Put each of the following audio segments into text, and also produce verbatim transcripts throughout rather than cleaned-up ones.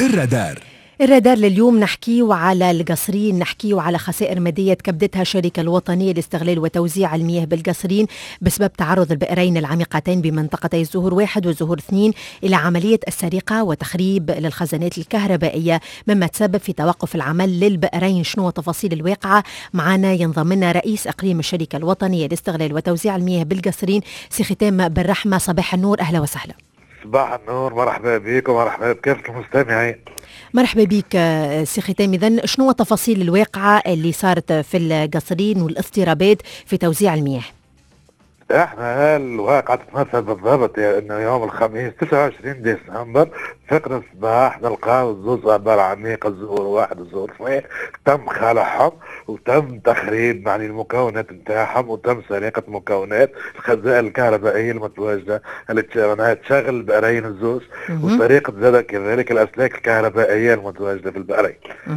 الرادار. الرادار لليوم نحكيه على القصرين، نحكيه على خسائر مادية تكبدتها الشركة الوطنية لاستغلال وتوزيع المياه بالقصرين بسبب تعرض البئرين العميقتين بمنطقتي الزهور واحد والزهور اثنين إلى عملية السرقة وتخريب للخزانات الكهربائية، مما تسبب في توقف العمل للبئرين. شنو تفاصيل الواقعة؟ معنا ينضم لنا رئيس إقليم الشركة الوطنية لاستغلال وتوزيع المياه بالقصرين سي ختام بالرحمة. صباح النور، أهلا وسهلا. صباح النور، مرحبا بك ومرحبا بكافة المستمعين. مرحبا بك سي ختام. إذن شنو تفاصيل الواقعة اللي صارت في القصرين والاضطرابات في توزيع المياه؟ احنا الواقعة تتمثل بالضبط انه يوم الخميس تسعة وعشرين ديسمبر فقر الصباح نلقاو زوز ابار عميقة الزهور واحد والزهور اثنين تم خلعهم وتم تخريب يعني المكونات نتاعهم وتم سرقة مكونات الخزائن الكهربائية المتواجدة اللي تشغل البئرين الزوز وسرقة زاد كذلك الاسلاك الكهربائية المتواجدة في البئرين.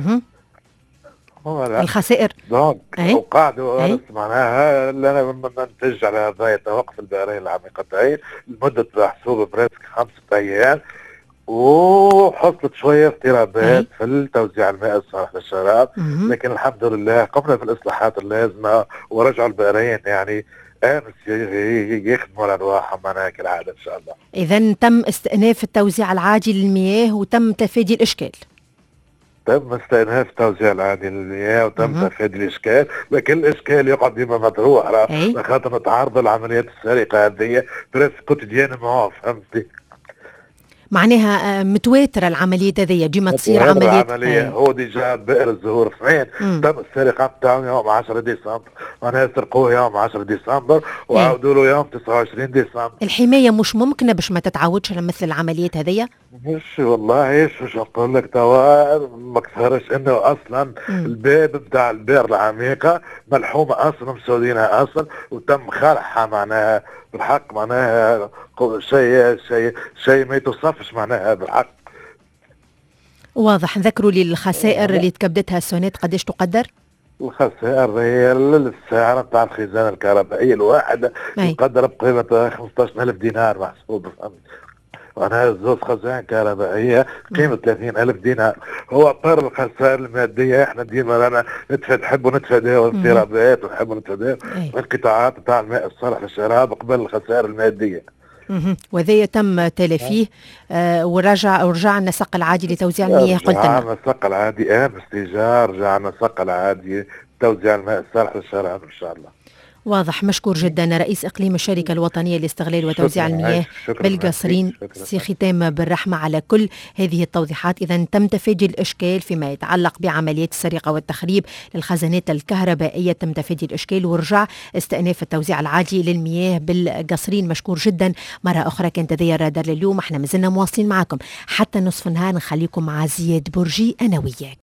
الخسائر وقاعدوا معناها لنا ننتج على هذا توقف البئرين العميقتين لمدة محسوبة بريسك خمسة أيام، وحصلت شوية اضطرابات في توزيع الماء الصالح للشراب، لكن الحمد لله قمنا بالإصلاحات اللازمة ورجعوا البئرين يعني امس يخدموا على ارواحهم معناها كالعادة ان شاء الله. اذا تم استئناف التوزيع العاجل للمياه وتم تفادي الاشكال. تم استئناف التوزيع العادي للمياه وتم تفادي الاشكال، لكن الاشكال يقعد ديما مطروح على خاطر نتعرض لعمليات السرقه هذه بريس كوتيديان معاه، فهمتي؟ معناها متواتره العمليات هذه ديما تصير عمليات. العمليه هو ديجا بئر الزهور اثنين تم السرقه بتاعهم يوم عشرة ديسمبر، معناها سرقوه يوم عشرة ديسمبر وعاودوا له يوم تسعة وعشرين ديسمبر. الحمايه مش ممكنه باش ما تتعاودش على مثل العمليات هذه؟ مش والله ايش مش نقول لك توا ما كثرش انه اصلا مم. الباب بتاع البئر العميقه ملحومه اصلا مسودينها اصلا وتم خلعها معناها بالحق، معناها شيء شيء شيء ما يتوصفش معناها بالحق. واضح. ذكروا لي الخسائر اللي تكبدتها السونات قديش تقدر؟ الخسائر هي السعر بتاع الخزانه الكهربائيه الواحده يقدر بقيمه خمسة عشر ألف دينار محسوب، معناها الزوز خزائن كهربائية قيمة ثلاثين ألف دينار. هو طر الخسائر المادية احنا ديما رانا نتفاد نحبوا نتفاداو الاضطرابات ونحبوا نتفاداو القطاعات بتاع الماء الصالح للشراب قبل الخسائر المادية. وذي تم تلافيه آه ورجع ورجعنا السق العادي لتوزيع المياه. قلت لنا رجعنا السق العادي امس تجاه رجعنا السق العادي توزيع الماء الصالح للشراب ان شاء الله. واضح. مشكور جدا رئيس إقليم الشركة الوطنية لاستغلال وتوزيع المياه بالقصرين سي ختام بالرحمة على كل هذه التوضيحات. إذا تم تفادي الإشكال فيما يتعلق بعمليات السرقة والتخريب للخزانات الكهربائية، تم تفادي الإشكال ورجع استئناف التوزيع العاجل للمياه بالقصرين. مشكور جدا مرة أخرى. كانت هذه الرادار لليوم، احنا مازلنا مواصلين معكم حتى نصف النهار، نخليكم مع زياد برجي أنا وياك.